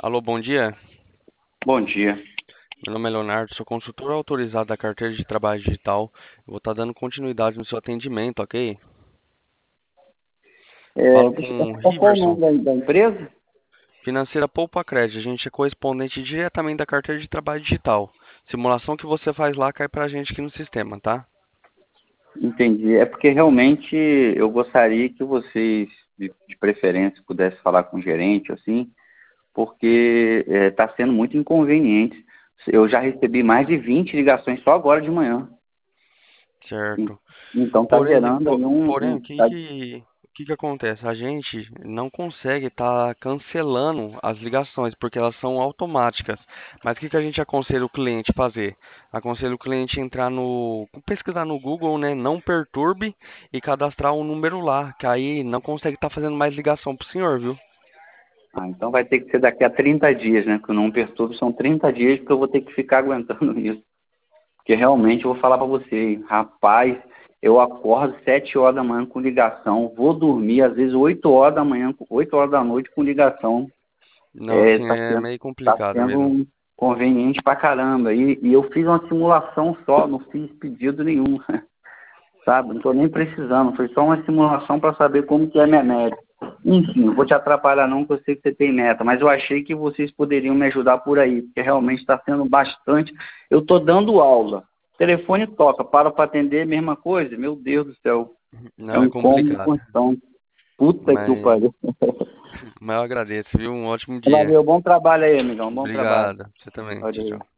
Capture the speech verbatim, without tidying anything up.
Alô, bom dia. Bom dia. Meu nome é Leonardo, sou consultor autorizado da carteira de trabalho digital. Eu vou estar dando continuidade no seu atendimento, ok? É, Falo deixa, com o qual foi o nome Riverson, da, da empresa? financeira Poupa Crédito. A gente é correspondente diretamente da carteira de trabalho digital. Simulação que você faz lá cai pra gente aqui no sistema, tá? Entendi. É porque realmente eu gostaria que vocês, de, de preferência, pudessem falar com o gerente, assim, porque está sendo muito inconveniente. Eu já recebi mais de vinte ligações só agora de manhã. E- Certo. Então está Porém, gerando po- aí um. porém, um o que tá- que, o que que acontece? A gente não consegue estar cancelando as ligações, porque elas são automáticas. Mas o que que a gente aconselha o cliente fazer? Aconselho o cliente entrar no, pesquisar no Google, né? Não perturbe e cadastrar um número lá, que aí não consegue estar fazendo mais ligação pro senhor, viu? ah, então vai ter que ser daqui a trinta dias, né? Que eu não perturbo, são trinta dias que eu vou ter que ficar aguentando isso. Porque realmente eu vou falar para você, rapaz, eu acordo sete horas da manhã com ligação, vou dormir às vezes oito horas da manhã, oito horas da noite com ligação. Não, É, assim, tá é sendo, meio tá complicado sendo mesmo. um conveniente pra caramba. E, e eu fiz uma simulação só, não fiz pedido nenhum, sabe? Não tô nem precisando, foi só uma simulação para saber como que é minha média. Enfim, não vou te atrapalhar não, que eu sei que você tem meta, mas eu achei que vocês poderiam me ajudar por aí, porque realmente está sendo bastante. Eu estou dando aula, o telefone toca, para para atender, mesma coisa, meu Deus do céu, é Não, um é incômodo complicado. constante. Puta que o Mas, pariu. mas eu agradeço, viu? Um ótimo dia. Valeu, bom trabalho aí, amigão, bom trabalho. Obrigado. Você também. Tchau, Valeu. tchau.